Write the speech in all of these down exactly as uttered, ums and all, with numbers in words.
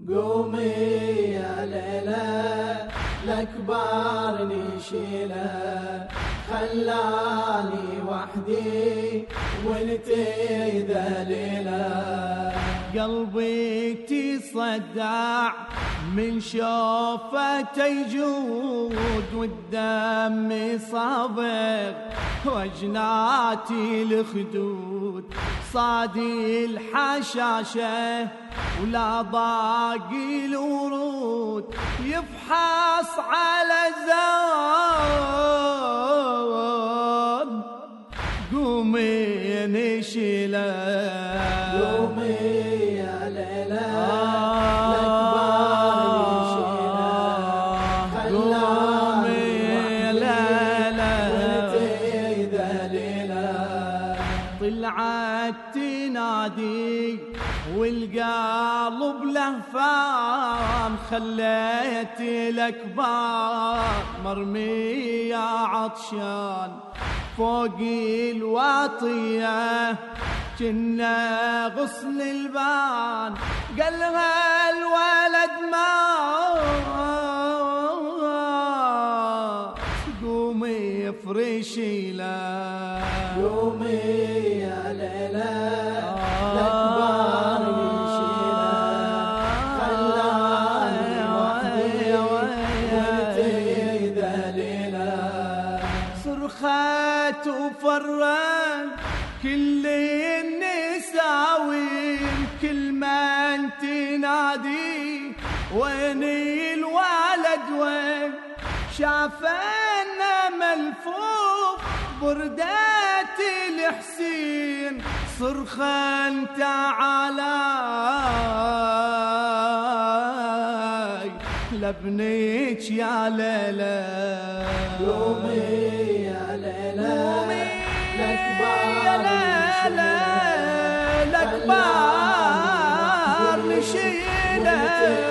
قومي يا ليلى الأكبر نشيله، خلاني وحدي وانتي ذليله. قلبي تصدع من شوفته يجود والدم صابغ وجناتي الخدود، صادي الحشاشة ولا ضاقي الورود، يفحص على الزون. قومي نشيله قومي يا ليلى الأكبر نشيله، خلاني وحدي وانتي ذليله. طلعت تنادي والقلب لهفان، خليت الأكبر مرمية عطشان فوق الواطية كنا غصن البان. قالها الولد ما قومي افرشي له. قومي يا ليلى الأكبر نشيله، خلاني وحدي وانتي ذليله. صرخت وفرن كل النساوين، كل من تنادي وين الولد وين، شافنا ملفوف بردات الحسين. صرخا تعالى لابنك يا ليلى. قومي يا ليلى الأكبر الأكبر نشيله.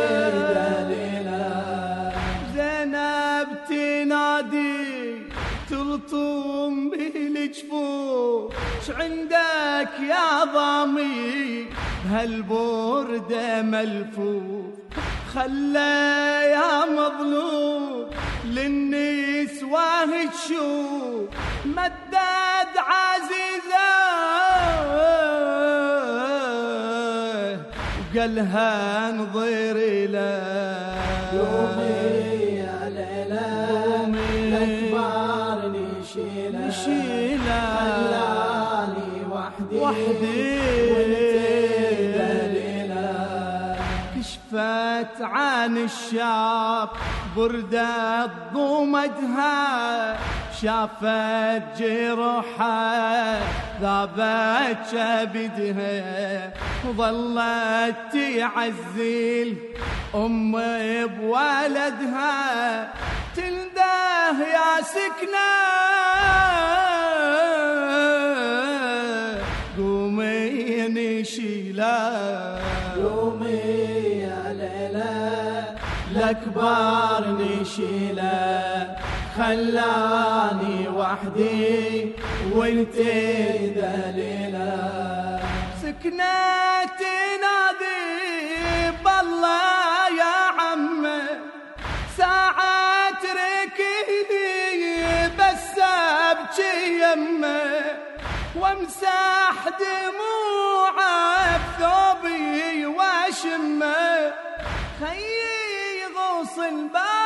زينب تنادي تلطم بالجفوف، شعندك يا ضامي بهالبردة ملفوف، خلى يا مظلوم للنسوة تشوف، مدد عزيزة وقالها انظري له. قومي يا ليلى الأكبر نشيله، خلاني وحدي وانتي ذليله. كشفت عن الشاب بردة ضمدها، شافت جرحه ذابت كبدها، وظلت تعزل أم بولدها، تنده يا سكنة قومي نشيله. قومي يا ليلى الأكبر نشيله، خلاني وحدي وانتي ذليله. سكنة تنادي بالله يا عمي، ساعة تركيني بس ابكي يمه، وامسح دموعه بثوبي واشمه، خيي غوصل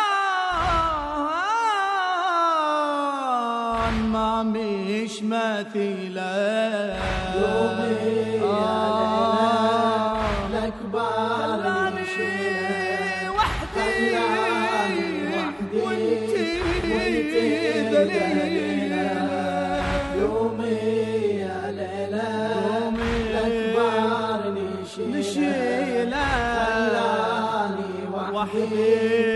بان ما مش مثيله. قومي يا ليلى الأكبر نشيله، وحدي وانتي ذليله. قومي يا ليلى الأكبر نشيله، نشيله خلاني وحدي